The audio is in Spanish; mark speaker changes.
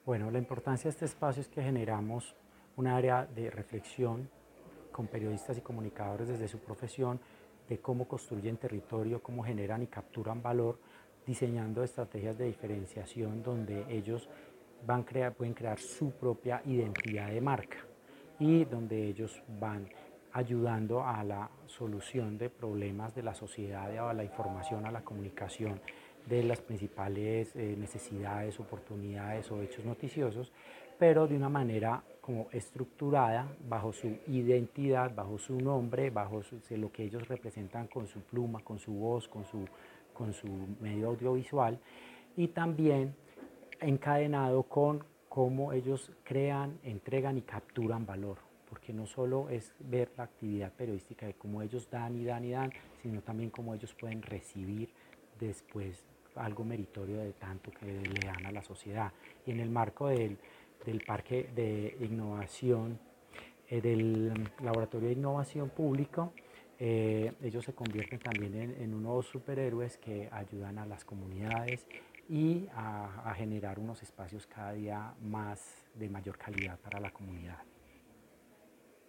Speaker 1: Bueno, la importancia de este espacio es que generamos un área de reflexión con periodistas y comunicadores desde su profesión de cómo construyen territorio, cómo generan y capturan valor, diseñando estrategias de diferenciación donde ellos pueden crear su propia identidad de marca y donde ellos van ayudando a la solución de problemas de la sociedad, a la información, a la comunicación de las principales necesidades, oportunidades o hechos noticiosos, pero de una manera como estructurada, bajo su identidad, bajo su nombre, bajo lo que ellos representan con su pluma, con su voz, con su medio audiovisual, y también encadenado con cómo ellos crean, entregan y capturan valor, porque no solo es ver la actividad periodística de cómo ellos dan y dan y dan, sino también cómo ellos pueden recibir después algo meritorio de tanto que le dan a la sociedad. Y en el marco del Parque de Innovación, del Laboratorio de Innovación Público, ellos se convierten también en unos superhéroes que ayudan a las comunidades y a generar unos espacios cada día más de mayor calidad para la comunidad.